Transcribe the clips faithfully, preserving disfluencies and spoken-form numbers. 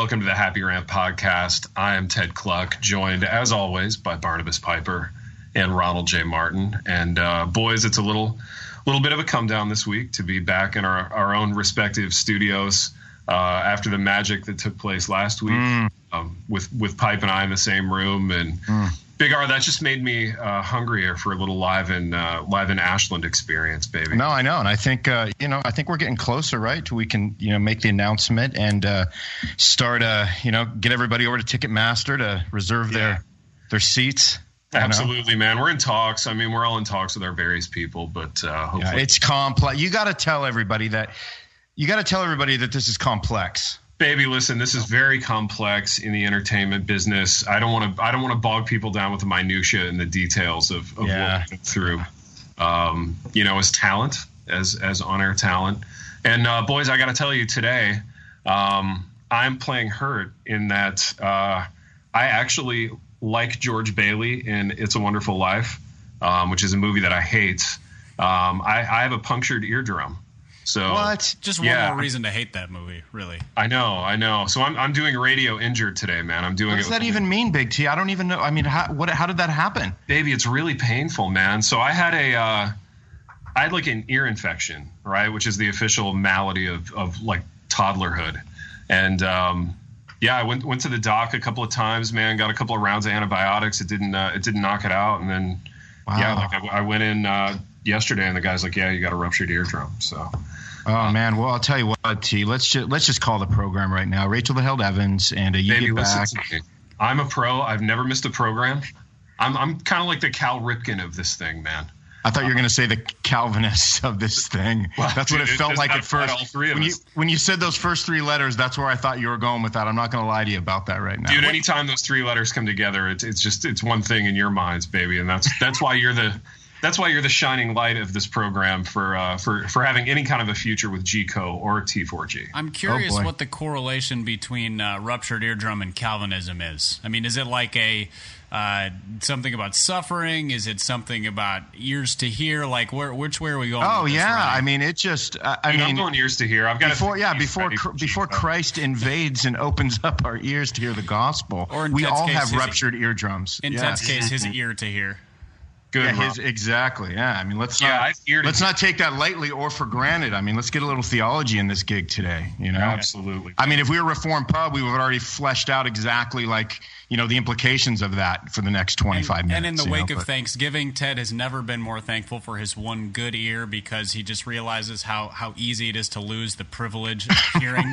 welcome to the Happy Rant podcast. I am Ted Cluck, joined as always by Barnabas Piper and Ronald J. Martin. And uh, boys, it's a little little bit of a come down this week to be back in our, our own respective studios uh, after the magic that took place last week mm. um, with, with Pipe and I in the same room. And mm. Big R, that just made me uh, hungrier for a little live in uh, live in Ashland experience, baby. No, I know, and I think uh, you know, I think we're getting closer, right? We can, you know, make the announcement and uh, start, uh, you know, get everybody over to Ticketmaster to reserve yeah. their their seats. Absolutely, know? man. We're in talks. I mean, we're all in talks with our various people, but uh, hopefully, yeah, it's complex. You got to tell everybody that. You got to tell everybody that this is complex. Baby, listen, this is very complex in the entertainment business. I don't want to I don't want to bog people down with the minutia and the details of, of yeah. what we go through, um, you know, as talent, as as on-air talent. And, uh, boys, I got to tell you today, um, I'm playing hurt in that uh, I actually like George Bailey in It's a Wonderful Life, um, which is a movie that I hate. Um, I, I have a punctured eardrum. So what? Just one yeah. more reason to hate that movie, really. I know, I know. So I'm I'm doing radio injured today, man. I'm doing. What does it that with, even mean, Big T? I don't even know. I mean, how what? How did that happen? Baby, it's really painful, man. So I had a, uh, I had like an ear infection, right, which is the official malady of of like toddlerhood, and um, yeah, I went went to the doc a couple of times, man. Got a couple of rounds of antibiotics. It didn't uh, it didn't knock it out, and then wow. yeah, like I, I went in uh, yesterday, and the guy's like, yeah, you got a ruptured eardrum, so. Oh man, well I'll tell you what, T. Let's just let's just call the program right now. Rachel the Held Evans, and uh, you Baby, get back. Listen to me. I'm a pro. I've never missed a program. I'm I'm kind of like the Cal Ripken of this thing, man. I thought you were going to say the Calvinist of this thing. Well, that's dude, what it felt it like at first. All three of when, us. you, when you said those first three letters, that's where I thought you were going with that. I'm not going to lie to you about that right now. Dude, anytime those three letters come together, it's it's just it's one thing in your minds, baby, and that's that's why you're the. That's why you're the shining light of this program for uh, for for having any kind of a future with G C O or T four G. I'm curious oh what the correlation between uh, ruptured eardrum and Calvinism is. I mean, is it like a uh, something about suffering? Is it something about ears to hear? Like, where which way are we going? Oh with this yeah, running? I mean, it just. Uh, I Dude, mean, I'm going ears to hear. I've got before yeah before for before Christ invades and opens up our ears to hear the gospel. Or in we Ted's all case, have his- ruptured eardrums. In yes. Ted's case, his ear to hear. Good. Yeah, Rob. his, exactly. Yeah, I mean, let's Yeah, not I've eared let's it. not take that lightly or for granted. I mean, let's get a little theology in this gig today. You know, Absolutely. I mean, if we were Reformed Pub, we would have already fleshed out exactly like you know the implications of that for the next twenty-five and, minutes. And in the you wake know, of but- Thanksgiving, Ted has never been more thankful for his one good ear because he just realizes how, how easy it is to lose the privilege of hearing.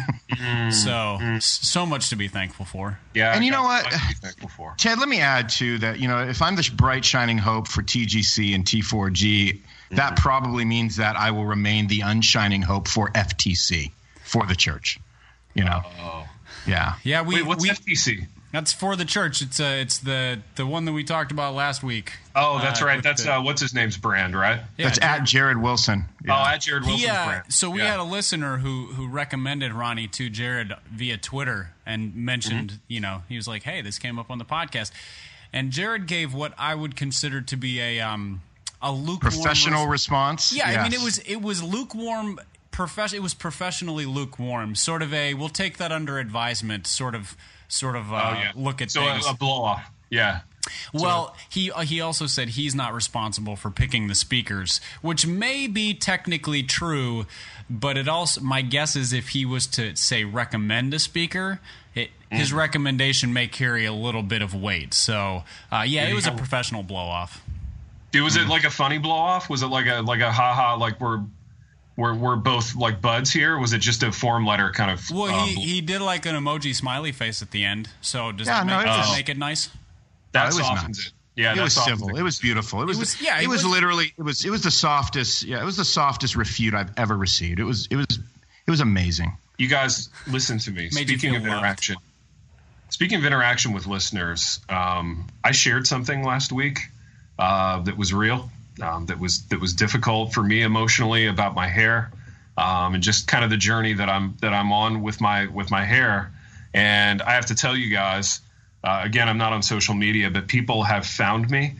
so, so much to be thankful for. Yeah, And I you got know what? plenty to be thankful for. Ted, let me add too that you know if I'm the bright shining hope for T G C and T four G, mm-hmm. that probably means that I will remain the unshining hope for F T C for the church. You know, Oh. yeah, Yeah, we, Wait, what's we F T C? that's for the church. It's uh, it's the the one that we talked about last week. Oh, that's Uh, right. with That's the- uh, what's his name's brand, right? Yeah, that's at Jared Wilson. Yeah. Oh, at Jared Wilson's He, uh, brand. so we Yeah. had a listener who who recommended Ronnie to Jared via Twitter and mentioned, Mm-hmm. you know, he was like, "Hey, this came up on the podcast," and Jared gave what I would consider to be a um a lukewarm Professional res- response. Yeah, I mean, Yes. it was it was lukewarm. Profes- it was professionally lukewarm. Sort of a we'll take that under advisement. Sort of sort of uh, Oh, yeah. look at so things. a, a blow off. Yeah. Well, he uh, he also said he's not responsible for picking the speakers, which may be technically true, but it also my guess is if he was to say recommend a speaker, it, mm. his recommendation may carry a little bit of weight. So, uh, yeah, it was a professional blow off. Dude, was it like a funny blow off? Was it like a like a haha like we're we're we're both like buds here? Or was it just a form letter kind of? Well, uh, he, he did like an emoji smiley face at the end. So does Yeah, that no, make, it does was- that make it nice? that it was softens nice. it. Yeah, it that was softens civil. it. It was beautiful. It was. It was- yeah, It it was was- literally. It was. It was the softest. Yeah. It was the softest refute I've ever received. It was. It was. It was amazing. You guys, listen to me. Made you Speaking feel of loved. interaction, speaking of interaction with listeners, um, I shared something last week uh, that was real, um, that was that was difficult for me emotionally about my hair, um, and just kind of the journey that I'm that I'm on with my with my hair. And I have to tell you guys, uh, again, I'm not on social media, but people have found me.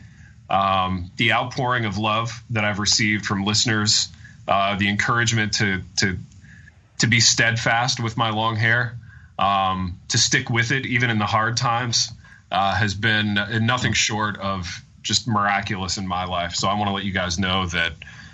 Um, the outpouring of love that I've received from listeners, uh, the encouragement to to to be steadfast with my long hair, um, to stick with it, even in the hard times, uh, has been nothing short of just miraculous in my life. So I want to let you guys know that,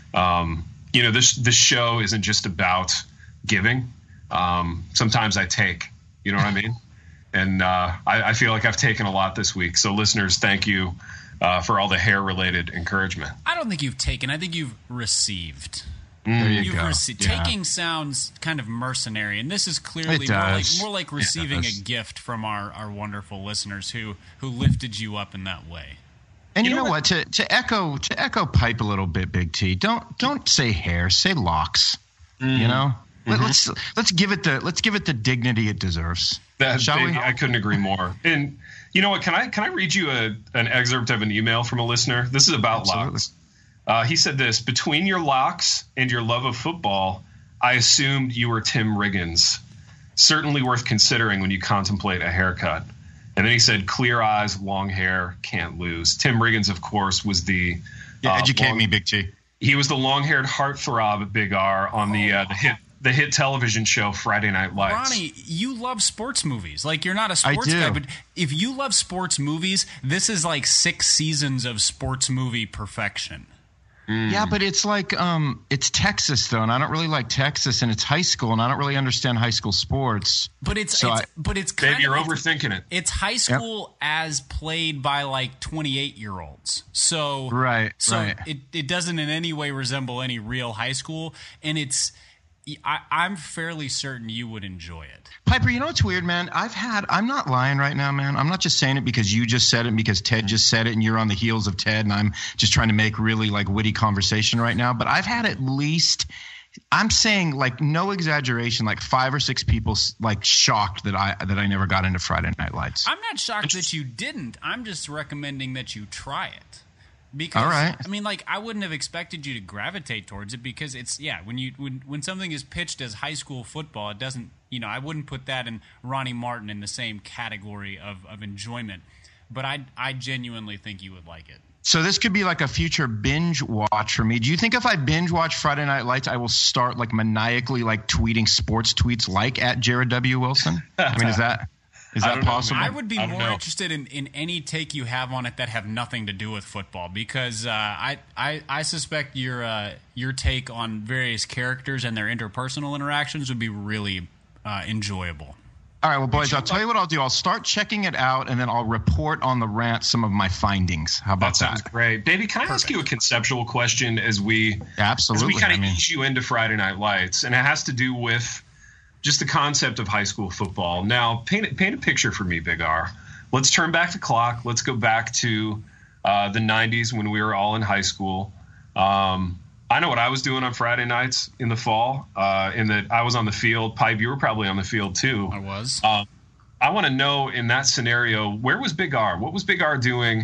um, you know, this, this show isn't just about giving. Um, sometimes I take, you know what I mean? And uh, I, I feel like I've taken a lot this week. So listeners, thank you uh, for all the hair-related encouragement. I don't think you've taken. I think you've received. There you You've go. rece- Yeah. Taking sounds kind of mercenary, and this is clearly It more like, does. more like receiving It a does. gift from our, our wonderful listeners who, who lifted you up in that way. And you, You know, know what? To to echo to echo Pipe a little bit, Big T. Don't don't say hair, say locks. You know, Let, let's let's give it the let's give it the dignity it deserves. That, Shall baby, we? I couldn't agree more. And you know what? Can I can I read you a an excerpt of an email from a listener? This is about Absolutely. locks. Uh, he said this: between your locks and your love of football, I assumed you were Tim Riggins. Certainly worth considering when you contemplate a haircut. And then he said, clear eyes, long hair, can't lose. Tim Riggins, of course, was the Yeah, uh, educate long- me, Big T. He was the long-haired heartthrob at Big R on the uh, the hit the hit television show Friday Night Lights. Ronnie, you love sports movies. Like, you're not a sports do. guy, but if you love sports movies, this is like six seasons of sports movie perfection. Yeah, but it's like um, it's Texas though, and I don't really like Texas, and it's high school, and I don't really understand high school sports. But it's, So it's I- but it's kind Baby, you're of it's, overthinking it. it's high school as played by like twenty-eight year olds. So Right, so right. it it doesn't in any way resemble any real high school, and it's I, I'm fairly certain you would enjoy it. Piper, you know what's weird, man? I've had, I'm not lying right now, man. I'm not just saying it because you just said it and because Ted just said it and you're on the heels of Ted and I'm just trying to make really like witty conversation right now. But I've had at least, I'm saying like no exaggeration, like five or six people like shocked that I, that I never got into Friday Night Lights. I'm not shocked that you didn't. I'm just recommending that you try it. Because All right. I mean, like, I wouldn't have expected you to gravitate towards it because it's yeah. When you when when something is pitched as high school football, it doesn't. You know, I wouldn't put that and Ronnie Martin in the same category of, of enjoyment. But I I genuinely think you would like it. So this could be like a future binge watch for me. Do you think if I binge watch Friday Night Lights, I will start like maniacally like tweeting sports tweets like at Jared W. Wilson? I mean, is that is I that don't know, possible? I would be I don't more know. interested in, in any take you have on it that have nothing to do with football because uh, I, I I suspect your uh, your take on various characters and their interpersonal interactions would be really uh, enjoyable. All right, well, boys, I'll tell you what I'll do. I'll start checking it out, and then I'll report on the rant some of my findings. How about That sounds that? great. Baby, can I ask you a conceptual question as we Absolutely. as we kind I of mean, ease you into Friday Night Lights? And it has to do with just the concept of high school football. Now, paint, paint a picture for me, Big R. Let's turn back the clock. Let's go back to uh, the nineties when we were all in high school. Um, I know what I was doing on Friday nights in the fall, uh, in that I was on the field. Pipe, you were probably on the field too. I was. Um, I want to know in that scenario, where was Big R? What was Big R doing?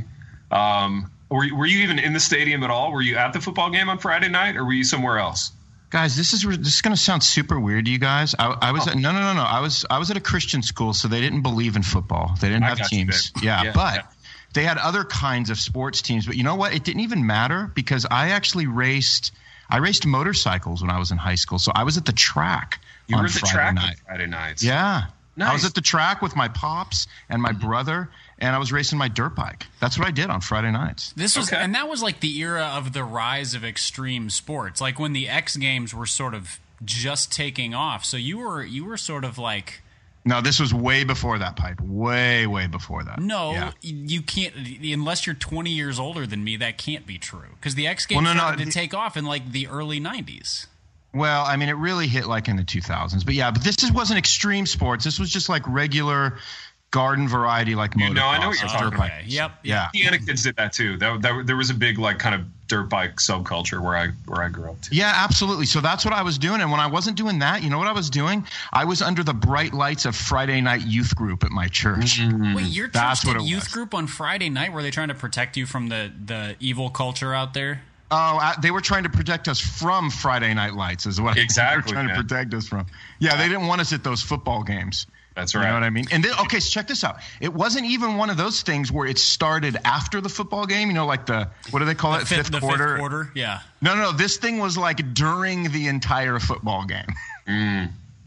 Um, were, you- were you even in the stadium at all? Were you at the football game on Friday night, or were you somewhere else? guys, this is this is going to sound super weird to you guys. I, I was Oh. at, no, no, no, no. I was I was at a Christian school, so they didn't believe in football. They didn't I have got you, teams. babe. yeah, Yeah, but yeah. they had other kinds of sports teams. But you know what? It didn't even matter because I actually raced. I raced motorcycles when I was in high school, so I was at the track You on were at the Friday track night. on Friday nights. Yeah. I was Nice. at the track with my pops and my brother, and I was racing my dirt bike. That's what I did on Friday nights. This was, Okay. and that was like the era of the rise of extreme sports, like when the X Games were sort of just taking off. So you were you were sort of like, No, this was way before that, Pipe. Way, way before that. no, Yeah. you can't unless you're twenty years older than me. That can't be true because the X Games Well, no, no, started to the- take off in like the early nineties. Well, I mean, it really hit like in the two thousands. But yeah, but this is, wasn't extreme sports. This was just like regular garden variety, like You know, I know motocross, what you're like talking dirt about. Okay. bikes. Yep. Yeah. Indiana kids did that too. That, that, there was a big like kind of dirt bike subculture where I where I grew up too. Yeah, absolutely. So that's what I was doing. And when I wasn't doing that, you know what I was doing? I was under the bright lights of Friday night youth group at my church. Wait, your church That's what did it youth was. group on Friday night? Were they trying to protect you from the the evil culture out there? Oh, uh, they were trying to protect us from Friday Night Lights, is what Exactly, they were trying man. to protect us from. Yeah, they didn't want us at those football games. That's You right. know what I mean? And then, okay, so check this out. It wasn't even one of those things where it started after the football game. You know, like the what do they call it? Fifth- Fifth the quarter. fifth quarter, yeah. No, no, no. This thing was like during the entire football game.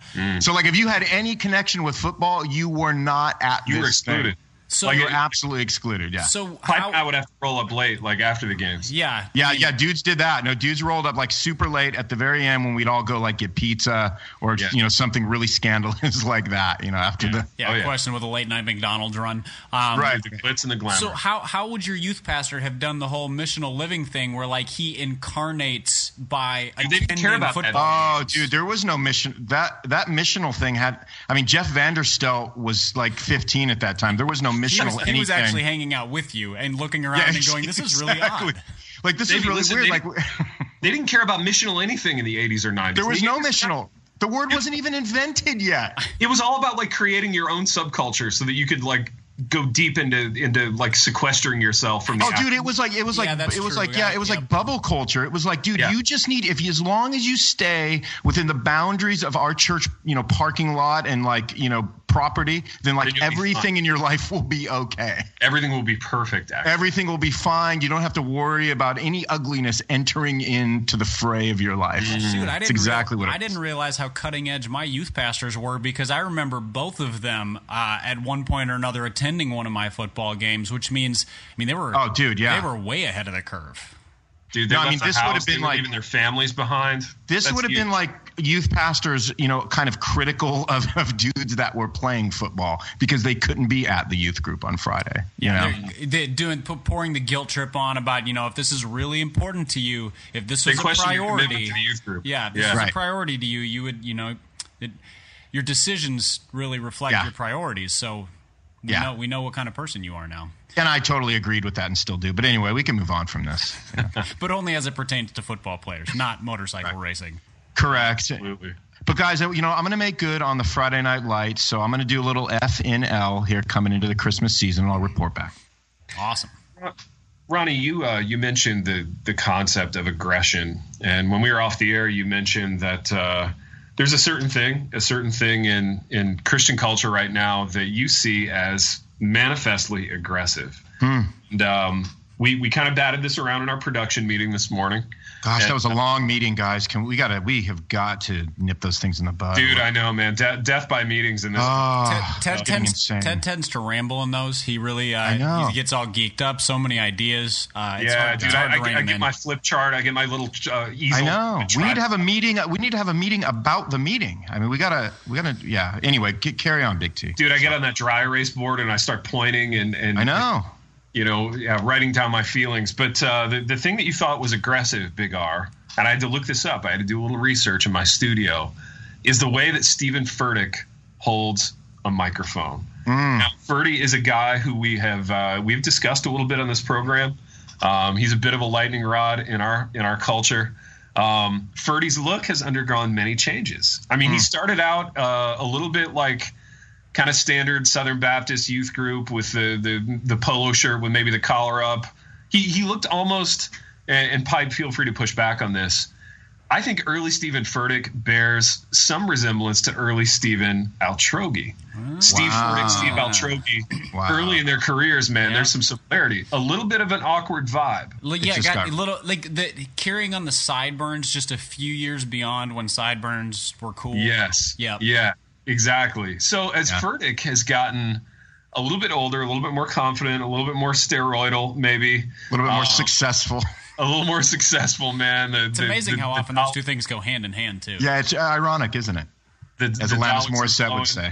Mm. So, like, if you had any connection with football, you were not at you this were excluded. thing. So like, you're absolutely excluded, yeah. So how, I would have to roll up late, like after the games. Yeah. Yeah, I mean, yeah, dudes did that. No, dudes rolled up like super late at the very end when we'd all go like get pizza or, yeah. you know, something really scandalous like that, you know, after yeah. the yeah, oh, yeah. question with a late night McDonald's run. Um, right. The glitz and the glamour. So how how would your youth pastor have done the whole missional living thing where like he incarnates by They didn't attending care about football that. Oh, games? dude, there was no mission. That that missional thing had. I mean, Jeff Vanderstelt was like fifteen at that time. There was no He missional was, anything. he was actually hanging out with you and looking around Yeah, and going, "This is really exactly. odd." Like this Davey, is really listen, weird. they, Like they didn't care about missional anything in the eighties or nineties. there was They no just- missional. The word wasn't even invented yet. It was all about like creating your own subculture so that you could like go deep into into like sequestering yourself from the Oh, dude, it was like it was Yeah, like that's it was true. like We yeah, got- it was yep. like bubble culture. It was like, dude, Yeah. you just need if you, as long as you stay within the boundaries of our church, you know, parking lot and like you know property, then like Then you'll be everything fine. in your life will be okay. everything will be perfect. Actually. Everything will be fine. You don't have to worry about any ugliness entering into the fray of your life. Dude, I didn't That's exactly real- what it I was. didn't realize how cutting edge my youth pastors were because I remember both of them uh, at one point or another attending one of my football games, which means I mean they were Oh, dude, yeah. they were way ahead of the curve. Dude, they No, I left mean, the this house, would have been they were like- leaving their families behind. This That's would have huge. been like youth pastors, you know, kind of critical of, of dudes that were playing football because they couldn't be at the youth group on Friday. You know, They're, they're doing pu- pouring the guilt trip on about you know if this is really important to you, if this They was a question your priority commitment to the youth group. Yeah, if this Yeah. was Right. a priority to you, you would you know it, your decisions really reflect Yeah. your priorities. So we Yeah. know we know what kind of person you are now. and I totally agreed with that and still do. But anyway, we can move on from this. But only as it pertains to football players, not motorcycle racing. Correct. Absolutely. But guys, you know, I'm going to make good on the Friday Night Lights, so I'm going to do a little F N L here coming into the Christmas season, and I'll report back. Awesome. Ronnie, you uh, you mentioned the the concept of aggression, and when we were off the air, you mentioned that uh, there's a certain thing, a certain thing in in Christian culture right now that you see as manifestly aggressive. Hmm. And um, we we kind of batted this around in our production meeting this morning. Gosh, And- that was a long meeting, guys. Can we got to we have got to nip those things in the bud. Dude, I know, man. De- death by meetings in this. Oh, Ted, Ted, it's getting tends, insane. Ted tends to ramble in those. He really uh, I know. he gets all geeked up. So many ideas. Uh, it's yeah, hard, dude. it's I, hard I, to rein I him get in. my flip chart. I get my little uh, easel. I know. and We try need to have a meeting. We need to have a meeting about the meeting. I mean, we gotta, we gotta. Yeah. Anyway, c- carry on, Big T. Dude, I get on that dry erase board and I start pointing and and I know. you know, yeah, writing down my feelings. But uh, the the thing that you thought was aggressive, Big R, and I had to look this up. I had to do a little research in my studio, is the way that Stephen Furtick holds a microphone. Mm. Now, Furty is a guy who we have uh, we've discussed a little bit on this program. Um, he's a bit of a lightning rod in our in our culture. Um, Furty's look has undergone many changes. I mean, Mm. he started out uh, a little bit like kind of standard Southern Baptist youth group with the the, the polo shirt with maybe the collar up. He he looked almost, and, and Pipe, feel free to push back on this. I think early Stephen Furtick bears some resemblance to early Stephen Altrogi. Steve Wow. Furtick, Steve Altrogi, Wow. early in their careers, man, Yeah. there's some similarity. A little bit of an awkward vibe. Like, yeah, just got, got- a little like the carrying on the sideburns just a few years beyond when sideburns were cool. Yes. Yep. Yeah, exactly. So as Yeah. Furtick has gotten a little bit older, a little bit more confident, a little bit more steroidal, maybe. A little bit more um, successful. A little more successful, man. The, It's the, amazing the, how the often doll- those two things go hand in hand too. Yeah, it's ironic, isn't it? the, As the Alanis dollars are Morissette would flowing. say.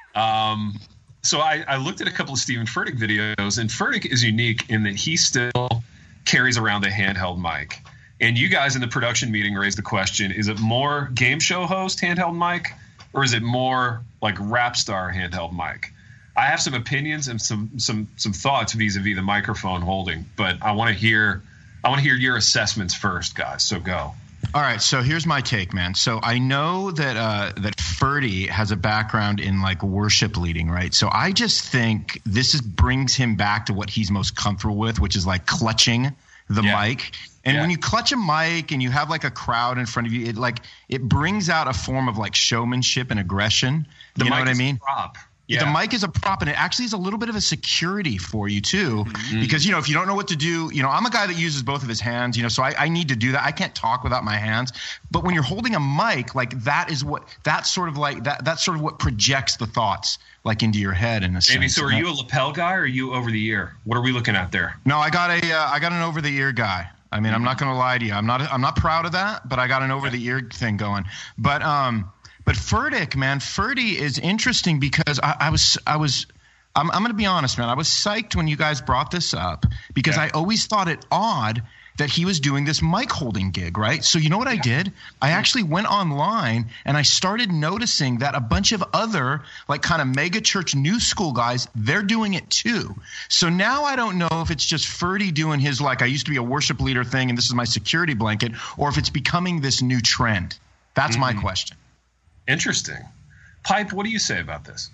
Um, so I, I looked at a couple of Stephen Furtick videos, and Furtick is unique in that he still carries around a handheld mic. And you guys in the production meeting raised the question, is it more game show host handheld mic, or is it more like rap star handheld mic? I have some opinions and some some some thoughts vis-a-vis the microphone holding, but I want to hear I want to hear your assessments first, guys. So go. All right, so here's my take, man. So I know that uh, that Furty has a background in like worship leading, right? So I just think this is brings him back to what he's most comfortable with, which is like clutching the Yeah. mic. And Yeah. when you clutch a mic and you have like a crowd in front of you, it like it brings out a form of like showmanship and aggression. The you know mic what I is a mean? prop. Yeah. The mic is a prop, and it actually is a little bit of a security for you too, mm-hmm. because you know if you don't know what to do, you know I'm a guy that uses both of his hands, you know, so I, I need to do that. I can't talk without my hands. But when you're holding a mic, like that is what that's sort of like that that's sort of what projects the thoughts like into your head in a sense. Maybe so. Are you a lapel guy or are you over the ear? What are we looking at there? No, I got a uh, I got an over the ear guy. I mean, mm-hmm. I'm not going to lie to you. I'm not I'm not proud of that, but I got an over the ear thing going. But um. But Furtick, man, Ferdy is interesting because I, I was, I was, I'm, I'm going to be honest, man. I was psyched when you guys brought this up because yeah. I always thought it odd that he was doing this mic holding gig, right? So you know what I did? I actually went online and I started noticing that a bunch of other like kind of mega church new school guys, they're doing it too. So now I don't know if it's just Ferdy doing his like I used to be a worship leader thing and this is my security blanket, or if it's becoming this new trend. That's mm-hmm. my question. Interesting. Pipe, what do you say about this?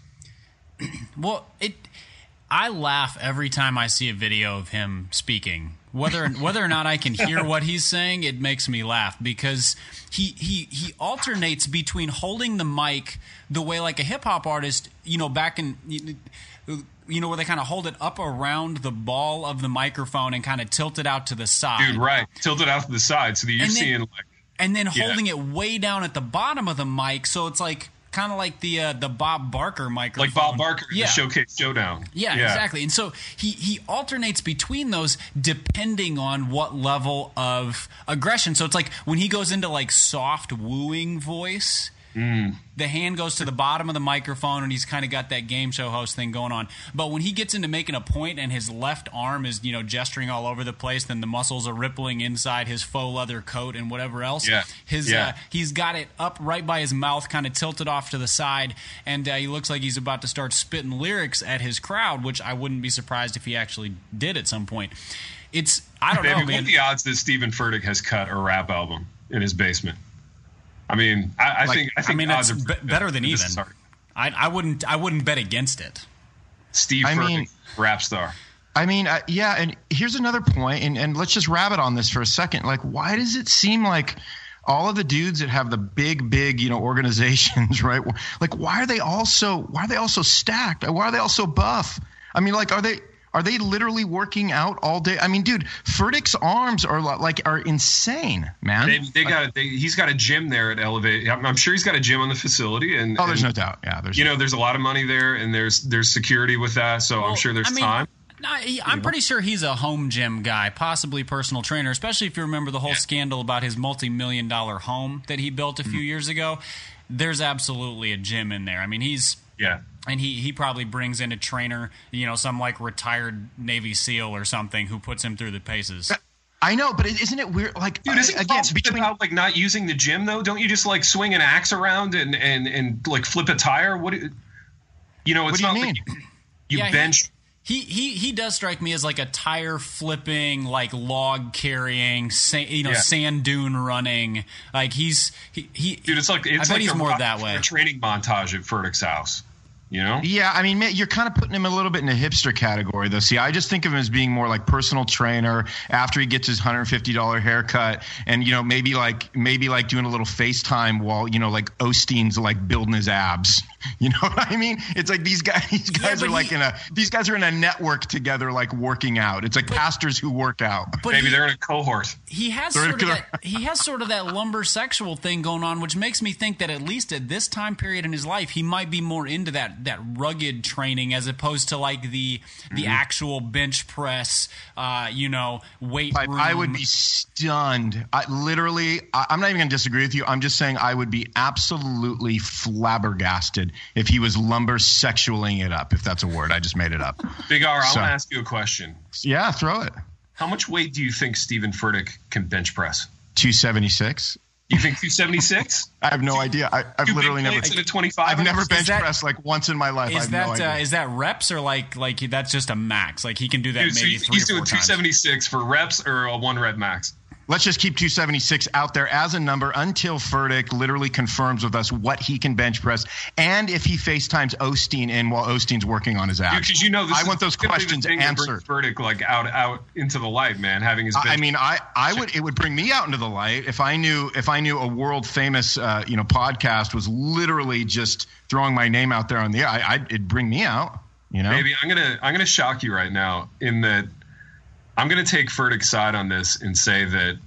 Well, it. I laugh every time I see a video of him speaking. Whether whether or not I can hear what he's saying, it makes me laugh because he he he alternates between holding the mic the way like a hip hop artist, you know, back in you know where they kind of hold it up around the ball of the microphone and kind of tilt it out to the side. Dude, right. Tilt it out to the side so that you're and then, seeing like and then holding yeah. it way down at the bottom of the mic, so it's like kind of like the uh, the Bob Barker microphone, like Bob Barker, yeah. the Showcase Showdown. Yeah, yeah, exactly. And so he he alternates between those depending on what level of aggression. So it's like when he goes into like soft wooing voice. Mm. The hand goes to the bottom of the microphone and he's kind of got that game show host thing going on. But when he gets into making a point and his left arm is, you know, gesturing all over the place, then the muscles are rippling inside his faux leather coat and whatever else. Yeah. His yeah. Uh, he's got it up right by his mouth, kind of tilted off to the side, and uh, he looks like he's about to start spitting lyrics at his crowd, which I wouldn't be surprised if he actually did at some point. It's I don't Baby, know, man. What are the odds that Stephen Furtick has cut a rap album in his basement? I mean, I, I like, think I think I mean odds it's are be- better than even. I, I wouldn't I wouldn't bet against it. Steve I Furtick, mean, rap star. I mean, uh, yeah, and here's another point, and, and let's just rabbit on this for a second. Like, why does it seem like all of the dudes that have the big, big, you know, organizations, right? Like, why are they all so why are they all so stacked? Why are they all so buff? I mean, like, are they? Are they literally working out all day? I mean, dude, Furtick's arms are like are insane, man. They, they got they, he's got a gym there at Elevate. I'm, I'm sure he's got a gym on the facility, and oh, there's and, no doubt. Yeah, there's you know, there's a lot of money there, and there's there's security with that, so well, I'm sure there's I mean, time. I, I'm pretty sure he's a home gym guy, possibly personal trainer, especially if you remember the whole yeah. scandal about his multi-million dollar home that he built a few mm-hmm. years ago. There's absolutely a gym in there. I mean, he's yeah. And he, he probably brings in a trainer, you know, some like retired Navy SEAL or something who puts him through the paces. I know, but isn't it weird? Like, dude, isn't it again between about like not using the gym though? Don't you just like swing an axe around and and, and like flip a tire? What do, you know? It's what do you not mean? like you, you yeah, bench. He, he he does strike me as like a tire flipping, like log carrying, sa- you know, yeah. sand dune running. Like he's he, he dude. It's like it's I bet like he's a, more that way. A training montage at Furtick's house. You know? Yeah, I mean, you're kind of putting him a little bit in a hipster category, though. See, I just think of him as being more like personal trainer after he gets his one hundred fifty dollars haircut, and you know, maybe like maybe like doing a little FaceTime while you know, like Osteen's like building his abs. You know what I mean? It's like these guys, these guys yeah, are like he, in a these guys are in a network together, like working out. It's like but, pastors who work out. But maybe he, they're in a cohort. He has they're sort of that, he has sort of that lumber sexual thing going on, which makes me think that at least at this time period in his life, he might be more into that that rugged training as opposed to like the the mm-hmm. actual bench press, uh, you know, weight I, room. I would be stunned. I literally, I, I'm not even going to disagree with you. I'm just saying I would be absolutely flabbergasted if he was lumber sexualing it up, if that's a word. I just made it up. Big R, so, I want to ask you a question. Yeah, throw it. How much weight do you think Stephen Furtick can bench press? two seventy-six. You think two seventy-six? I have no idea. I, I've Two literally never. At a twenty-five. I've never bench that, pressed like once in my life. Is I have that no idea. Uh, is that reps or like like that's just a max? Like he can do that Dude, maybe so three he's or four doing two seventy-six for reps or a one rep max. let's just keep two seventy-six out there as a number until Furtick literally confirms with us what he can bench press, and if he FaceTimes Osteen in while Osteen's working on his abs. Because you know, this I is want those questions answered. Furtick like out out into the light, man. Having his. Bench I mean, I, I would it would bring me out into the light if I knew if I knew a world famous uh, you know podcast was literally just throwing my name out there on the air. I, I'd, it'd bring me out. You know, maybe I'm gonna I'm gonna shock you right now in that. I'm going to take Furtick's side on this and say that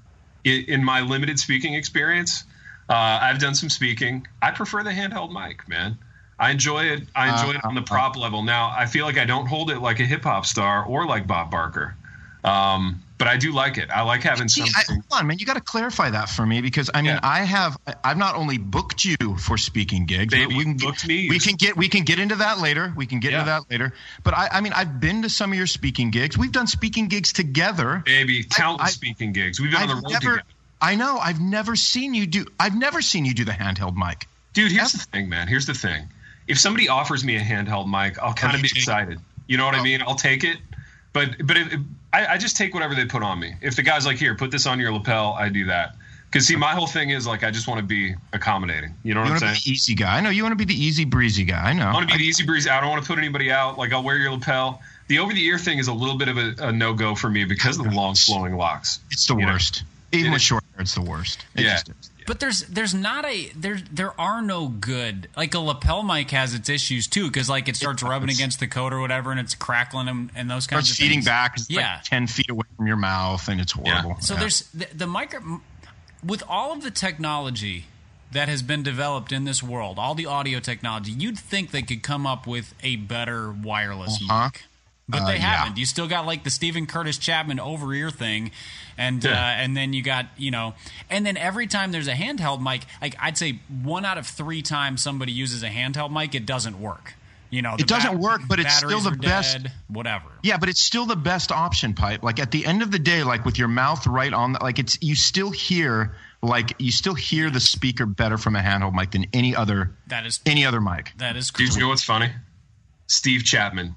in my limited speaking experience, uh, I've done some speaking. I prefer the handheld mic, man. I enjoy it. I enjoy uh, it on the prop uh, level. Now, I feel like I don't hold it like a hip hop star or like Bob Barker. Um, but I do like it. I like having See, something. I, hold on, man. You got to clarify that for me because I mean, yeah. I have. I've not only booked you for speaking gigs. Baby, we can booked get, me. We can get. We can get into that later. We can get yeah. into that later. But I, I mean, I've been to some of your speaking gigs. We've done speaking gigs together. Baby, countless I, speaking gigs. We've been I've on the road never, together. I know. I've never seen you do. I've never seen you do the handheld mic. Dude, here's Ever. the thing, man. Here's the thing. If somebody offers me a handheld mic, I'll kind of be excited. You know what oh. I mean? I'll take it. But but it, I, I just take whatever they put on me. If the guy's like, here, put this on your lapel, I do that. Because, see, my whole thing is, like, I just want to be accommodating. You know what you I'm saying? You want to be the easy guy. I know. You want to be the easy breezy guy. I know. I want to be I, the easy breezy. I don't want to put anybody out. Like, I'll wear your lapel. The over-the-ear thing is a little bit of a, a no-go for me because of the long, flowing locks. It's the worst. Know? Even it with is. short hair, it's the worst. It yeah. But there's there's not a there there are no good, like a lapel mic has its issues too, because like it starts rubbing against the coat or whatever and it's crackling and, and those kinds of things. Feeding back, it's yeah. like ten feet away from your mouth and it's horrible. Yeah. So yeah. there's the, the micro with all of the technology that has been developed in this world, all the audio technology, you'd think they could come up with a better wireless uh-huh. mic. But uh, they haven't. Yeah. You still got like the Stephen Curtis Chapman over ear thing, and yeah. uh, and then you got you know, and then every time there's a handheld mic, like I'd say one out of three times somebody uses a handheld mic, it doesn't work. You know, it doesn't bat- work, but it's still the best. Dead, whatever. Yeah, but it's still the best option, Pipe. Like at the end of the day, like with your mouth right on, the, like it's you still hear like you still hear the speaker better from a handheld mic than any other. That is any other mic. That is cool. Dude, you know what's funny? Steve Chapman.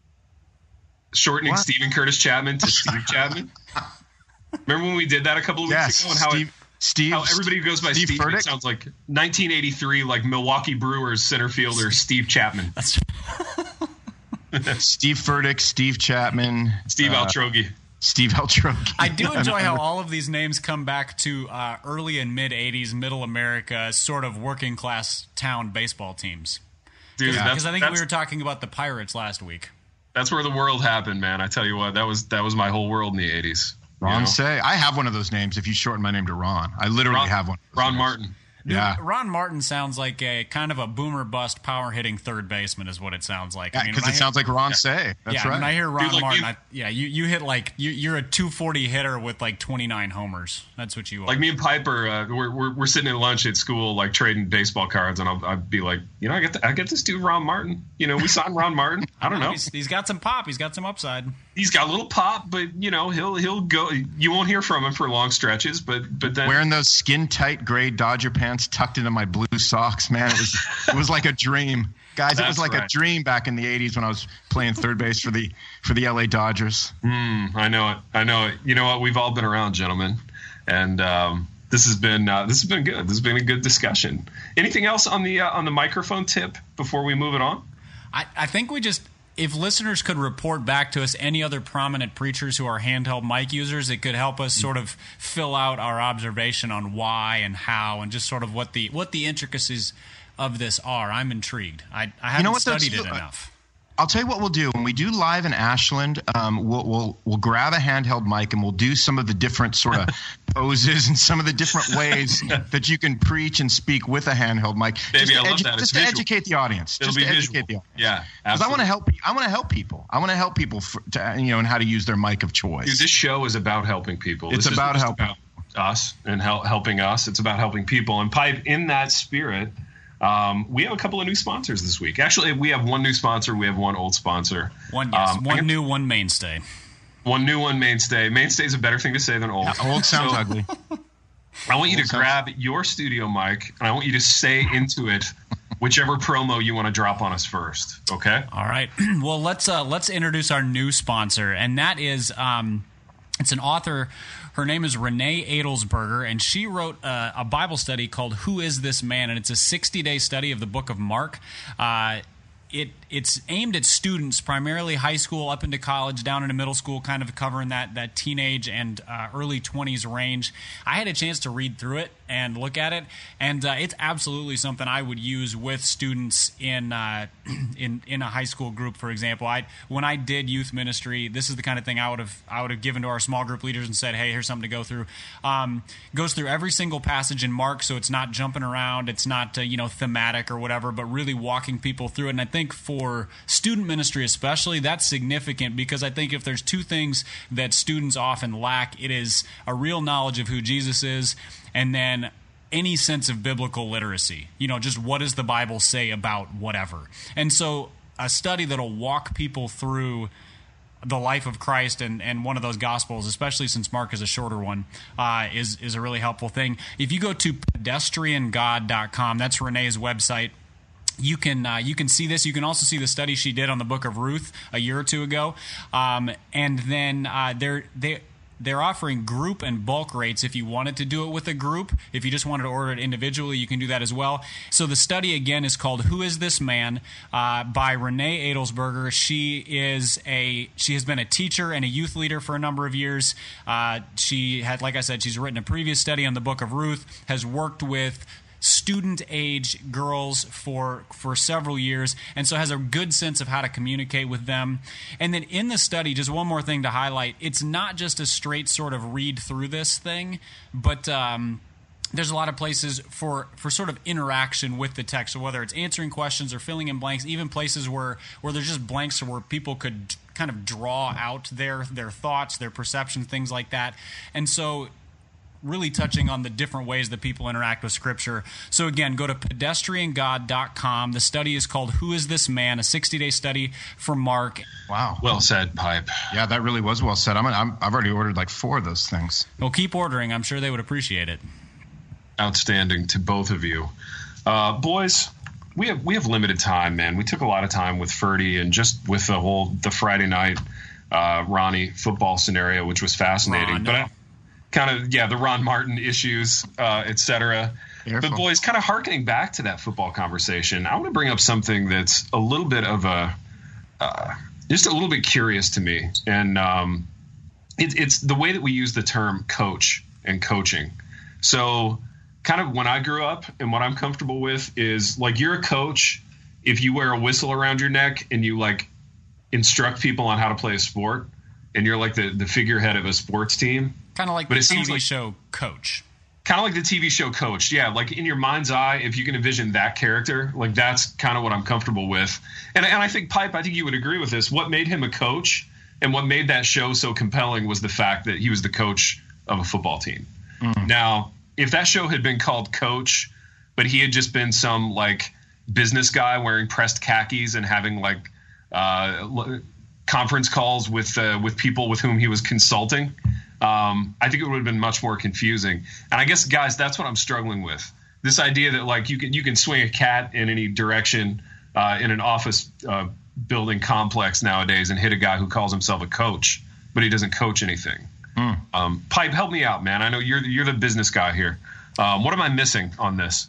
Shortening what? Stephen Curtis Chapman to Steve Chapman. Remember when we did that a couple of weeks yes, ago? And how, Steve, it, Steve, how everybody goes by Steve, Steve. Furtick? It sounds like nineteen eighty-three, like Milwaukee Brewers center fielder Steve Chapman. That's Steve Furtick, Steve Chapman, Steve uh, Altrogi. Steve Altrogi. I do enjoy how all of these names come back to uh, early and mid eighties Middle America, sort of working class town baseball teams. Dude, because yeah. I think we were talking about the Pirates last week. That's where the world happened, man. I tell you what, that was that was my whole world in the eighties. Ron you know? Say. I have one of those names if you shorten my name to Ron. I literally Ron, have one. Ron names. Martin. Dude, yeah. Ron Martin sounds like a kind of a boomer bust power hitting third baseman is what it sounds like. Yeah, I mean, because it hear, sounds like Ron yeah, Say. That's yeah, right. When I hear Ron Dude, like Martin, me, I, yeah, you, you hit like you, you're a two forty hitter with like twenty-nine homers. That's what you are. Like me and Piper, uh, we're, we're we're sitting at lunch at school, like trading baseball cards, and I'll I'd be like, you know, I get the, I get this dude Ron Martin. You know, we signed Ron Martin. I don't know. He's, he's got some pop. He's got some upside. He's got a little pop, but you know, he'll he'll go. You won't hear from him for long stretches, but but then wearing those skin tight gray Dodger pants tucked into my blue socks, man, it was it was like a dream, guys. It was like right. a dream back in the eighties when I was playing third base for the for the L A Dodgers. Mm, I know it. I know it. You know what? We've all been around, gentlemen, and um, this has been uh, this has been good. This has been a good discussion. Anything else on the uh, on the microphone tip before we move it on? I, I think we just. If listeners could report back to us any other prominent preachers who are handheld mic users, it could help us sort of fill out our observation on why and how and just sort of what the what the intricacies of this are. I'm intrigued. I, I haven't you know what, studied it enough. I'll tell you what we'll do when we do live in Ashland. Um, we'll we'll we'll grab a handheld mic and we'll do some of the different sort of poses and some of the different ways that you can preach and speak with a handheld mic. Baby, just to, I love edu- that. just to educate the audience. It'll just be to visual. educate the audience. Yeah, because I want to help. I want to help people. I want to help people for, to, you know, and how to use their mic of choice. Dude, this show is about helping people. It's this about helping about us and hel- helping us. It's about helping people. And Pipe, in that spirit. Um, we have a couple of new sponsors this week. Actually, we have one new sponsor. We have one old sponsor. One yes, um, one new, one mainstay. One new, one mainstay. Mainstay is a better thing to say than old. Yeah, old sounds so, ugly. I want you old to grab sounds... your studio mic, and I want you to say into it whichever promo you want to drop on us first. Okay? All right. Well, let's uh, let's introduce our new sponsor, and that is um, It's an author. Her name is Renee Adelsberger, and she wrote a, a Bible study called Who Is This Man? And it's a sixty-day study of the book of Mark. Uh, it It's aimed at students, primarily high school up into college, down into middle school, kind of covering that, that teenage and uh, early twenties range. I had a chance to read through it and look at it, and uh, it's absolutely something I would use with students in uh, in in a high school group, for example. I when I did youth ministry, this is the kind of thing I would have I would have given to our small group leaders and said, "Hey, here's something to go through." Um, goes through every single passage in Mark, so it's not jumping around, it's not uh, you know thematic or whatever, but really walking people through it. And I think for student ministry especially, that's significant, because I think if there's two things that students often lack, it is a real knowledge of who Jesus is, and then any sense of biblical literacy. You know, just what does the Bible say about whatever? And so a study that'll walk people through the life of Christ and, and one of those Gospels, especially since Mark is a shorter one, uh, is, is a really helpful thing. If you go to pedestrian god dot com, that's Renee's website, You can uh, you can see this. You can also see the study she did on the book of Ruth a year or two ago, um, and then uh, they're they they're offering group and bulk rates if you wanted to do it with a group. If you just wanted to order it individually, you can do that as well. So the study again is called "Who Is This Man?" uh, by Renee Adelsberger. She is a she has been a teacher and a youth leader for a number of years. Uh, she had, like I said, she's written a previous study on the book of Ruth. Has worked with student age girls for for several years, and so has a good sense of how to communicate with them. And then in the study, just one more thing to highlight, it's not just a straight sort of read through this thing, but um, there's a lot of places for, for sort of interaction with the text. So whether it's answering questions or filling in blanks, even places where, where there's just blanks or where people could kind of draw out their their thoughts, their perceptions, things like that. And so really touching on the different ways that people interact with Scripture. So again, go to pedestrian god dot com. The study is called Who Is This Man? A sixty-day study from Mark. Wow. Well said, Pipe. Yeah, that really was well said. I'm, I'm, I've already ordered like four of those things. Well, keep ordering. I'm sure they would appreciate it. Outstanding to both of you. Uh, boys, we have we have limited time, man. We took a lot of time with Ferdy and just with the whole the Friday night uh, Ronnie football scenario, which was fascinating. Ron, but no. I, kind of, yeah, the Ron Martin issues, uh, et cetera. Careful. But boys, kind of hearkening back to that football conversation, I want to bring up something that's a little bit of a, uh, just a little bit curious to me. And um, it, it's the way that we use the term coach and coaching. So kind of when I grew up and what I'm comfortable with is like you're a coach if you wear a whistle around your neck and you like instruct people on how to play a sport and you're like the, the figurehead of a sports team. Kind of like But the it seems T V like- show Coach. Kind of like the T V show Coach. Yeah, like in your mind's eye, if you can envision that character, like that's kind of what I'm comfortable with. And, and I think, Pipe, I think you would agree with this. What made him a coach and what made that show so compelling was the fact that he was the coach of a football team. Mm. Now, if that show had been called Coach, but he had just been some like business guy wearing pressed khakis and having like uh, conference calls with uh, with people with whom he was consulting, Um, I think it would have been much more confusing. And I guess, guys, that's what I'm struggling with. This idea that like you can you can swing a cat in any direction uh, in an office uh, building complex nowadays and hit a guy who calls himself a coach, but he doesn't coach anything. Mm. Um, Pipe, help me out, man. I know you're you're the business guy here. Um, what am I missing on this?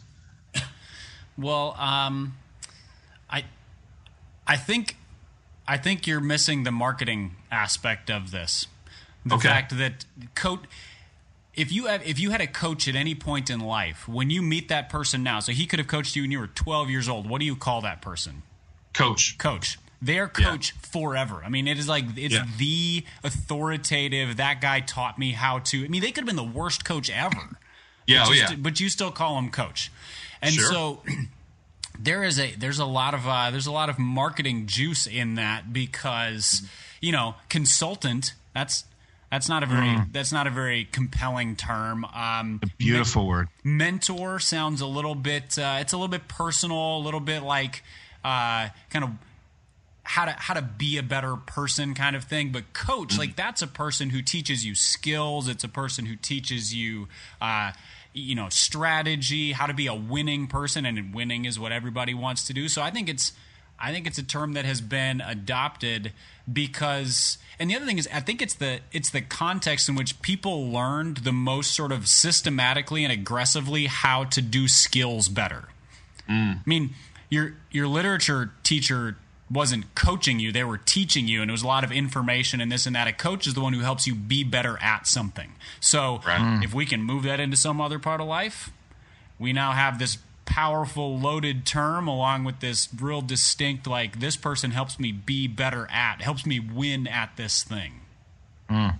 Well, um, I I think I think you're missing the marketing aspect of this. The okay. fact that coach, if you have, if you had a coach at any point in life, when you meet that person now, so he could have coached you when you were twelve years old. What do you call that person? Coach. Coach. They're coach yeah. forever. I mean, it is like it's yeah. the authoritative. That guy taught me how to. I mean, they could have been the worst coach ever. Yeah, but oh you yeah. St- but you still call him coach, and sure. so. There is a there's a lot of uh, there's a lot of marketing juice in that because you know consultant that's that's not a very mm. that's not a very compelling term. Um, a beautiful men- word. Mentor sounds a little bit uh, it's a little bit personal, a little bit like uh, kind of how to how to be a better person kind of thing. But coach, mm. like that's a person who teaches you skills. It's a person who teaches you. Uh, you know, strategy, how to be a winning person, and winning is what everybody wants to do. So I think it's, I think it's a term that has been adopted because, and the other thing is, I think it's the it's the context in which people learned the most sort of systematically and aggressively how to do skills better. Mm. I mean, your your literature teacher wasn't coaching you, they were teaching you, and it was a lot of information and this and that. A coach is the one who helps you be better at something. So right. mm. if we can move that into some other part of life, we now have this powerful loaded term along with this real distinct, like, this person helps me be better at, helps me win at this thing. Mm.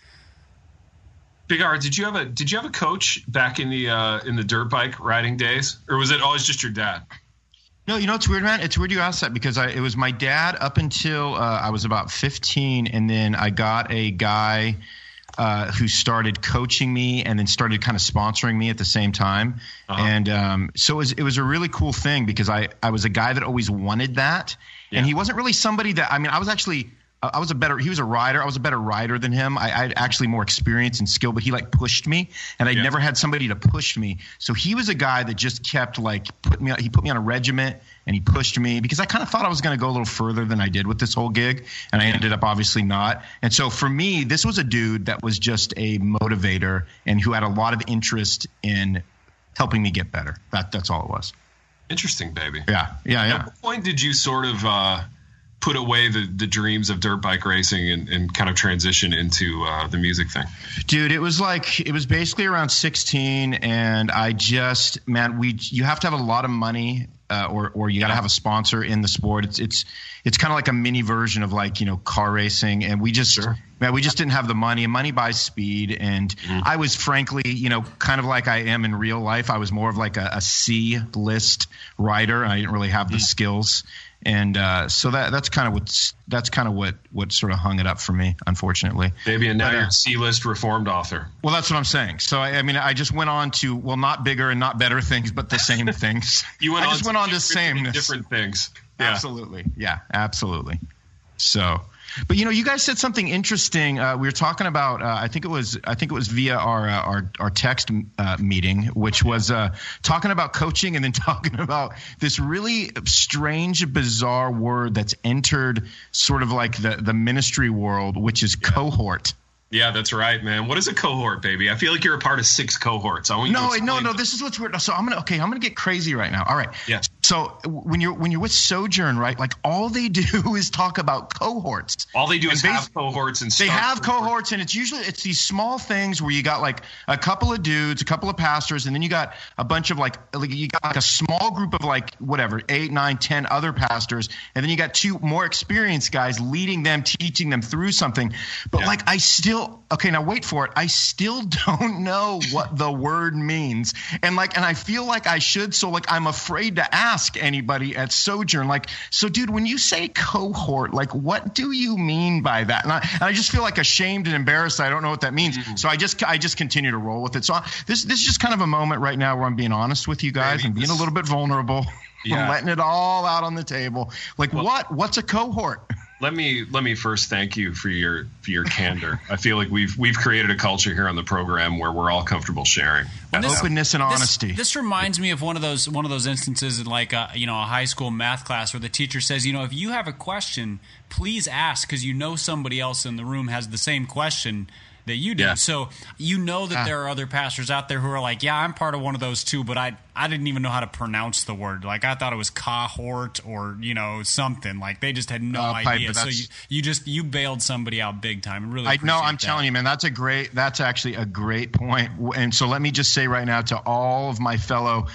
Big R, did you have a did you have a coach back in the uh, in the dirt bike riding days, or was it always just your dad? No, you know it's weird, man. It's weird you asked that because I, it was my dad up until uh, I was about fifteen, and then I got a guy uh, who started coaching me and then started kind of sponsoring me at the same time. Uh-huh. And um, so it was, it was a really cool thing because I, I was a guy that always wanted that, yeah. and he wasn't really somebody that I mean I was actually. I was a better, he was a rider. I was a better rider than him. I, I had actually more experience and skill, but he like pushed me, and I yeah. never had somebody to push me. So he was a guy that just kept like put me, he put me on a regiment and he pushed me because I kind of thought I was going to go a little further than I did with this whole gig. And I ended up obviously not. And so for me, this was a dude that was just a motivator and who had a lot of interest in helping me get better. That that's all it was. Interesting, baby. Yeah. Yeah. Yeah. At what point did you sort of, uh, put away the, the dreams of dirt bike racing and, and kind of transition into uh, the music thing? Dude, it was like, it was basically around sixteen, and I just, man, we, you have to have a lot of money uh, or, or you got to yeah. have a sponsor in the sport. It's, it's, it's kind of like a mini version of like, you know, car racing. And we just, sure. man, we just didn't have the money, and money buys speed. And mm-hmm. I was frankly, you know, kind of like I am in real life. I was more of like a, a C list rider, and I didn't really have the mm-hmm. skills. And uh, so that that's kind of what's that's kind of what what sort of hung it up for me, unfortunately. Maybe, and now but, uh, you're a C-list reformed author. Well, that's what I'm saying. So I, I mean, I just went on to well, not bigger and not better things, but the same things. You went I on just to went on to sameness, different things. Yeah. Absolutely, yeah, absolutely. So. But you know, you guys said something interesting. Uh, we were talking about. Uh, I think it was. I think it was via our uh, our our text uh, meeting, which was uh, talking about coaching, and then talking about this really strange, bizarre word that's entered sort of like the the ministry world, which is yeah. cohort. Yeah, that's right, man. What is a cohort, baby? I feel like you're a part of six cohorts. I want you no, to no, no. This is what's weird. So I'm gonna okay. I'm gonna get crazy right now. All right. Yeah. So when you're when you're with Sojourn, right? Like all they do is talk about cohorts. All they do and is have cohorts and they have cohorts, and it's usually it's these small things where you got like a couple of dudes, a couple of pastors, and then you got a bunch of like, like you got like a small group of like whatever eight, nine, ten other pastors, and then you got two more experienced guys leading them, teaching them through something. But yeah. like I still okay, now wait for it. I still don't know what the word means, and like, and I feel like I should, so like I'm afraid to ask. Ask anybody at Sojourn, like, so dude, when you say cohort, like, what do you mean by that? And I, and I just feel like ashamed and embarrassed. I don't know what that means. Mm-hmm. So I just, I just continue to roll with it. So I, this, this is just kind of a moment right now where I'm being honest with you guys Maybe and being this, a little bit vulnerable. Yeah. I'm letting it all out on the table. Like, well, what, what's a cohort? Let me let me first thank you for your for your candor. I feel like we've we've created a culture here on the program where we're all comfortable sharing. Well, this, openness and honesty. This, this reminds me of one of those one of those instances in like a, you know, a high school math class where the teacher says, you know, if you have a question, please ask because you know somebody else in the room has the same question that you do. Yeah. So you know that ah. there are other pastors out there who are like, yeah, I'm part of one of those too, but I I didn't even know how to pronounce the word. Like I thought it was cohort or, you know, something. Like they just had no uh, idea. Pipe, so you, you just you bailed somebody out big time. Really I know, I'm that. telling you, man, that's a great that's actually a great point. And so let me just say right now to all of my fellow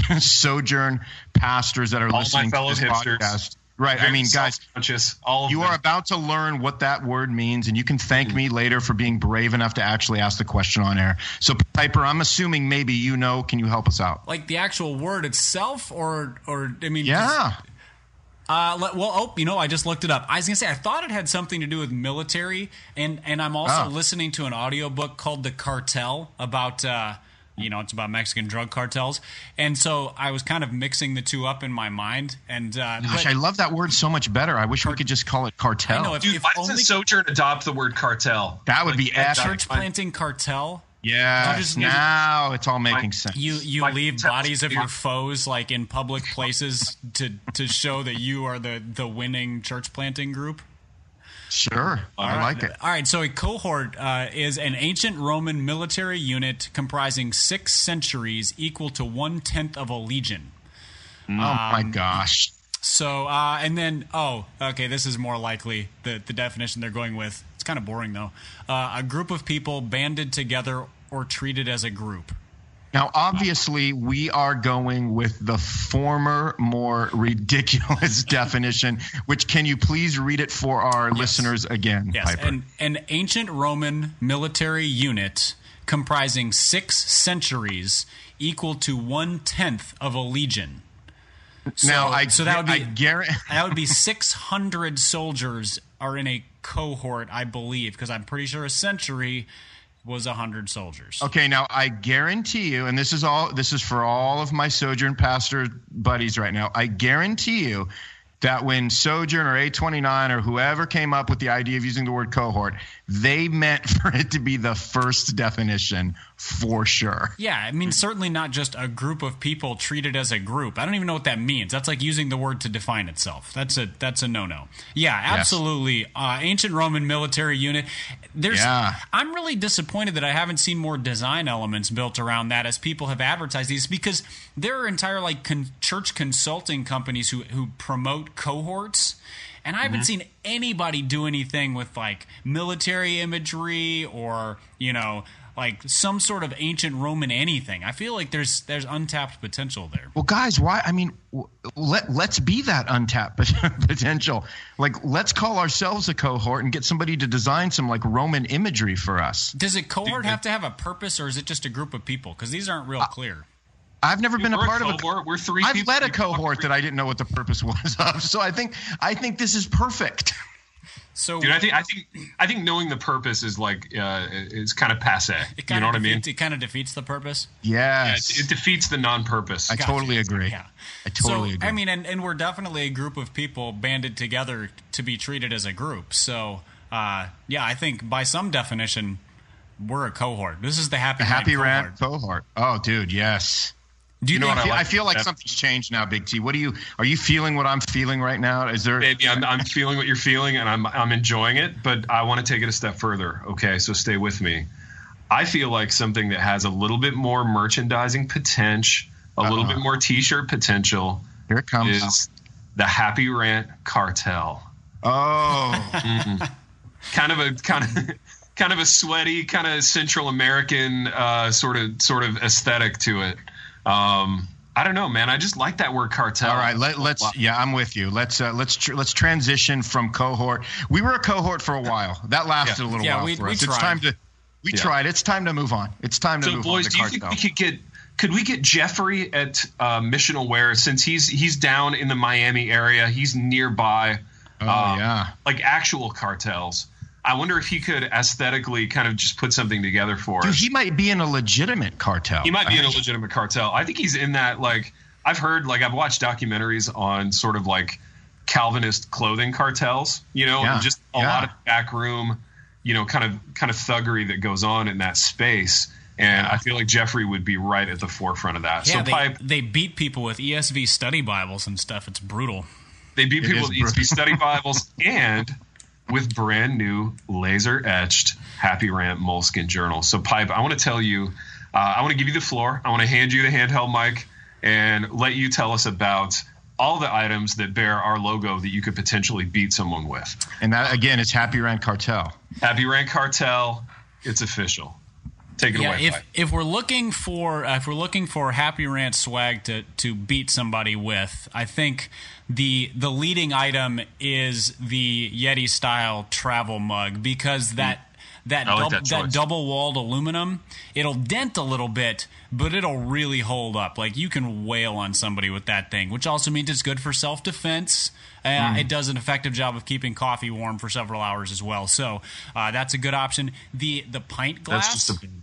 Sojourn pastors that are all listening my fellow to this hipsters. podcast. Right. Very I mean, guys, all of you them. are about to learn what that word means, and you can thank mm-hmm. me later for being brave enough to actually ask the question on air. So, Piper, I'm assuming maybe you know. Can you help us out? Like the actual word itself, or, or I mean, yeah. Uh, well, oh, you know, I just looked it up. I was going to say, I thought it had something to do with military, and, and I'm also oh. listening to an audiobook called The Cartel about uh, – you know, it's about Mexican drug cartels. And so I was kind of mixing the two up in my mind. And uh, Gosh, I love that word so much better. I wish car- we could just call it cartel. I know, if, Dude, if why only doesn't Sojourn adopt the word cartel? That would like, be epic. Church planting cartel. Yeah, just- now it's all making sense. You you Like, leave tell- bodies of yeah. your foes like in public places to to show that you are the the winning church planting group. Sure, I like it. All right, so a cohort uh, is an ancient Roman military unit comprising six centuries, equal to one tenth of a legion. Oh my gosh. So, uh, and then, oh, okay, this is more likely the the definition they're going with. It's kind of boring though. Uh, a group of people banded together or treated as a group. Now, obviously, we are going with the former, more ridiculous definition, which can you please read it for our yes. listeners again, Yes, Piper? an, an ancient Roman military unit comprising six centuries equal to one-tenth of a legion. So, now, I, so that would be I guarantee that would be six hundred soldiers are in a cohort, I believe, because I'm pretty sure a century was one hundred soldiers. Okay, now I guarantee you, and this is all this is for all of my Sojourn pastor buddies right now, I guarantee you that when Sojourn or A twenty-nine or whoever came up with the idea of using the word cohort, they meant for it to be the first definition for sure. Yeah, I mean, certainly not just a group of people treated as a group. I don't even know what that means. That's like using the word to define itself. That's a that's a no-no. Yeah, absolutely. Yes. Uh, ancient Roman military unit. There's. Yeah. I'm really disappointed that I haven't seen more design elements built around that as people have advertised these, because there are entire like con- church consulting companies who who promote cohorts. And I haven't mm-hmm. seen anybody do anything with like military imagery or, you know, like some sort of ancient Roman anything. I feel like there's there's untapped potential there. Well, guys, why? I mean, let let's be that untapped potential. Like, let's call ourselves a cohort and get somebody to design some like Roman imagery for us. Does a cohort have to have a purpose, or is it just a group of people? Because these aren't real uh, clear. I've never been a We're part a of a cohort. We're three. I've people. led a cohort that I didn't know what the purpose was of. So I think I think this is perfect. So, dude, I think I think I think knowing the purpose is like uh, is kind of passe. You know what defeats, I mean? It kind of defeats the purpose. Yes, yeah, it, it defeats the non-purpose. I gotcha. totally agree. Yeah, I totally so, agree. I mean, and, and we're definitely a group of people banded together to be treated as a group. So, uh, yeah, I think by some definition, we're a cohort. This is the Happy a Happy Rant Rant cohort. Oh, dude, yes. Do you, you know think, what I, feel, like I feel like that? Something's changed now, Big T. What do you are you feeling? What I'm feeling right now? Is there? Maybe I'm, I'm feeling what you're feeling, and I'm I'm enjoying it. But I want to take it a step further. Okay, so stay with me. I feel like something that has a little bit more merchandising potential, a uh-huh. little bit more T-shirt potential. Here it comes. Is the Happy Rant cartel? Oh, mm-hmm. kind of a kind of. Kind of a sweaty, kind of Central American uh, sort of sort of aesthetic to it. Um, I don't know, man. I just like that word cartel. All right, let, let's. Yeah, I'm with you. Let's uh, let's tr- let's transition from cohort. We were a cohort for a while. That lasted yeah. a little yeah, while we, for we us. tried. It's time to. We yeah. tried. It's time to move on. It's time to so move boys, on. So, boys, do you think we could get? Could we get Jeffrey at uh, Missional Wear, since he's he's down in the Miami area? He's nearby. Oh um, yeah. Like actual cartels. I wonder if he could aesthetically kind of just put something together for Dude, us. he might be in a legitimate cartel. He might be in a legitimate cartel. I think he's in that, like, I've heard, like, I've watched documentaries on sort of like Calvinist clothing cartels, you know, yeah. and just a yeah. lot of backroom, you know, kind of kind of thuggery that goes on in that space. And yeah. I feel like Jeffrey would be right at the forefront of that. Yeah, so they, Pipe, they beat people with E S V study Bibles and stuff. It's brutal. They beat it people with E S V study Bibles and with brand new laser etched Happy Rant moleskin journals. So Pipe, I want to tell you, uh, I want to give you the floor. I want to hand you the handheld mic and let you tell us about all the items that bear our logo that you could potentially beat someone with. And that, again, is Happy Rant Cartel. Happy Rant Cartel. It's official. Take it yeah, away. If Pipe. if we're looking for uh, if we're looking for Happy Rant swag to to beat somebody with, I think the the leading item is the Yeti style travel mug, because that that like dub, that that double walled aluminum, it'll dent a little bit, but it'll really hold up. Like, you can wail on somebody with that thing, which also means it's good for self defense. Uh, mm. It does an effective job of keeping coffee warm for several hours as well. So uh, that's a good option. The the pint glass. That's just a beans.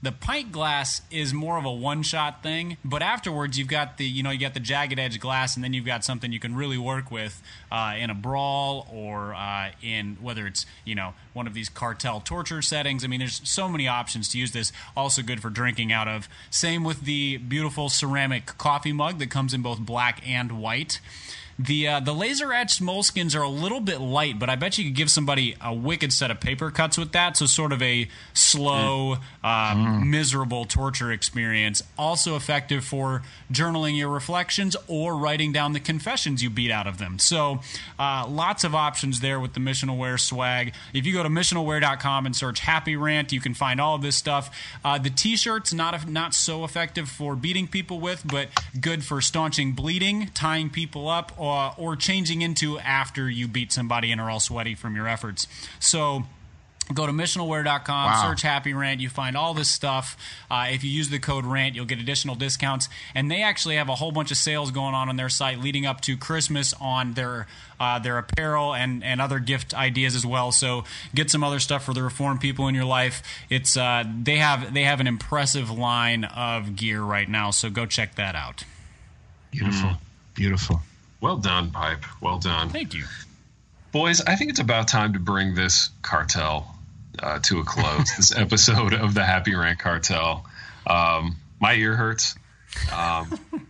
The pint glass is more of a one-shot thing, but afterwards you've got the, you know, you got the jagged edge glass, and then you've got something you can really work with uh, in a brawl or uh, in whether it's, you know, one of these cartel torture settings. I mean, there's so many options to use this. Also good for drinking out of. Same with the beautiful ceramic coffee mug that comes in both black and white. The uh, the laser etched moleskins are a little bit light, but I bet you could give somebody a wicked set of paper cuts with that. So sort of a slow, mm. Um, mm. miserable torture experience. Also effective for journaling your reflections or writing down the confessions you beat out of them. So uh, lots of options there with the Missionalware swag. If you go to missionalware dot com and search Happy Rant, you can find all of this stuff. Uh, the T-shirts not not so effective for beating people with, but good for staunching bleeding, tying people up, Uh, or changing into after you beat somebody and are all sweaty from your efforts. So go to missionalware dot com, wow. search Happy Rant. You find all this stuff. Uh, if you use the code RANT, you'll get additional discounts. And they actually have a whole bunch of sales going on on their site leading up to Christmas on their uh, their apparel and, and other gift ideas as well. So get some other stuff for the Reformed people in your life. It's uh, they have they have an impressive line of gear right now. So go check that out. Beautiful, mm. beautiful. Well done, Pipe. Well done. Thank you. Boys, I think it's about time to bring this cartel uh, to a close, this episode of the Happy Rant Cartel. Um, my ear hurts. Um,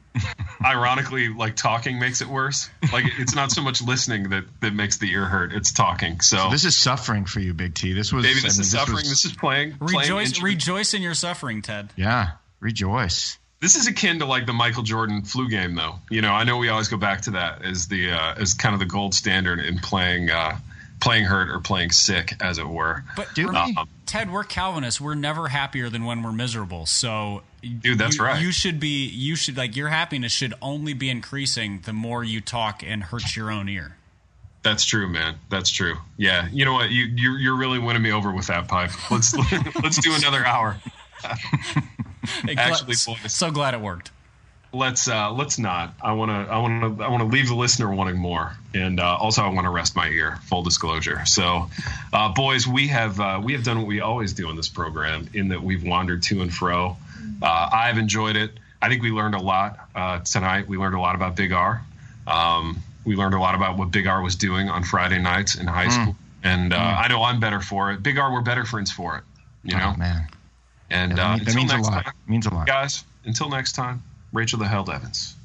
ironically, like, talking makes it worse. Like, it's not so much listening that, that makes the ear hurt. It's talking. So, so this is suffering for you, Big T. This was Maybe this I mean, is suffering. This, was, this is playing. Rejoice, playing rejoice in your suffering, Ted. Yeah, rejoice. This is akin to like the Michael Jordan flu game, though. You know, I know we always go back to that as the uh, as kind of the gold standard in playing uh, playing hurt or playing sick, as it were. But um, Ted, we're Calvinists. We're never happier than when we're miserable. So, dude, that's you, right. You should be. You should like your happiness should only be increasing the more you talk and hurt your own ear. That's true, man. That's true. Yeah. You know what? You you're, you're really winning me over with that, Pipe. Let's let's do another hour. Actually, boys, so glad it worked. Let's uh, let's not. I want to I want to I want to leave the listener wanting more, and uh, also I want to rest my ear. Full disclosure. So, uh, boys, we have uh, we have done what we always do in this program, in that we've wandered to and fro. Uh, I've enjoyed it. I think we learned a lot uh, tonight. We learned a lot about Big R. Um, we learned a lot about what Big R was doing on Friday nights in high mm. school, and uh, mm. I know I'm better for it. Big R, we're better friends for it. You know, oh, man. And yeah, uh, that until means next a lot. time, It means a lot, guys. Until next time, Rachel the Held Evans.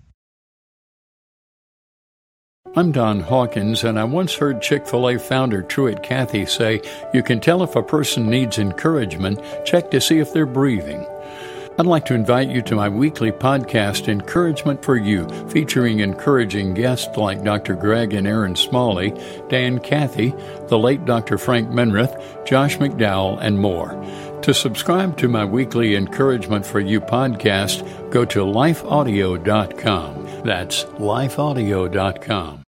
I'm Don Hawkins, and I once heard Chick-fil-A founder Truett Cathy say, "You can tell if a person needs encouragement. Check to see if they're breathing." I'd like to invite you to my weekly podcast, Encouragement for You, featuring encouraging guests like Doctor Greg and Aaron Smalley, Dan Cathy, the late Doctor Frank Menrith, Josh McDowell, and more. To subscribe to my weekly Encouragement for You podcast, go to life audio dot com. That's life audio dot com.